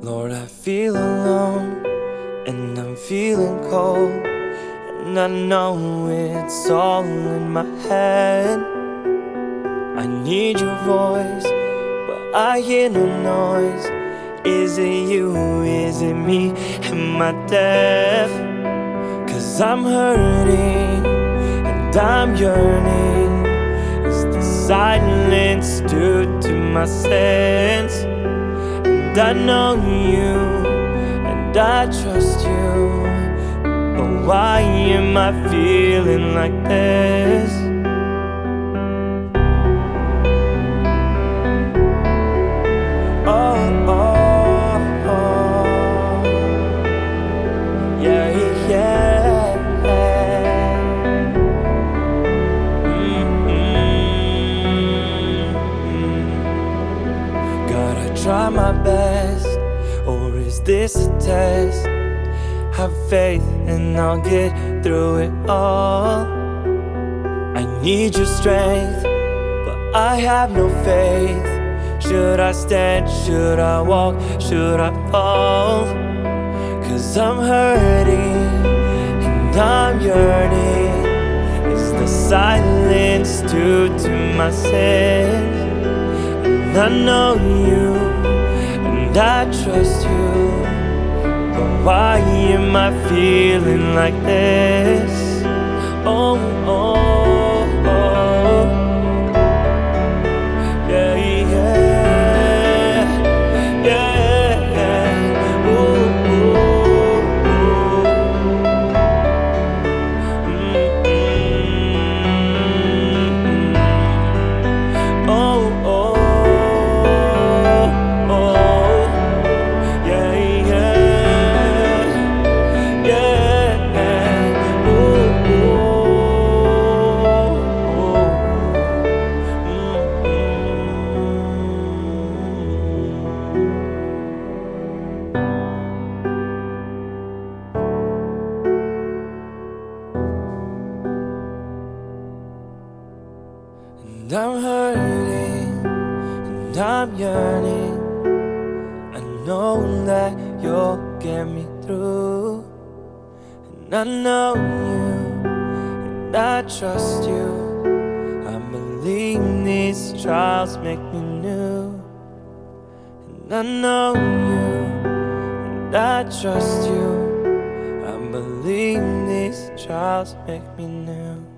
Lord, I feel alone, and I'm feeling cold, and I know it's all in my head. I need your voice, but I hear no noise. Is it you, is it me, am I deaf? 'Cause I'm hurting, and I'm yearning. Is the silence due to my sense? And I know you, and I trust you, but why am I feeling like this? Oh, oh, oh. Yeah, yeah. Gotta try my best, or is this a test? Have faith and I'll get through it all. I need your strength, but I have no faith. Should I stand, should I walk, should I fall? 'Cause I'm hurting, and I'm yearning. Is the silence due to my sins? And I know you, and I trust you, but why am I feeling like this? Oh, oh, oh. Yeah, yeah, yeah, yeah. Ooh, ooh, ooh. Oh, oh, oh. Yeah, yeah, yeah. Ooh, and I'm hurting, and I'm yearning. I know that you'll get me through, and I know you, and I trust you. I believe these trials make me new, and I know you, and I trust you. I believe these trials make me new.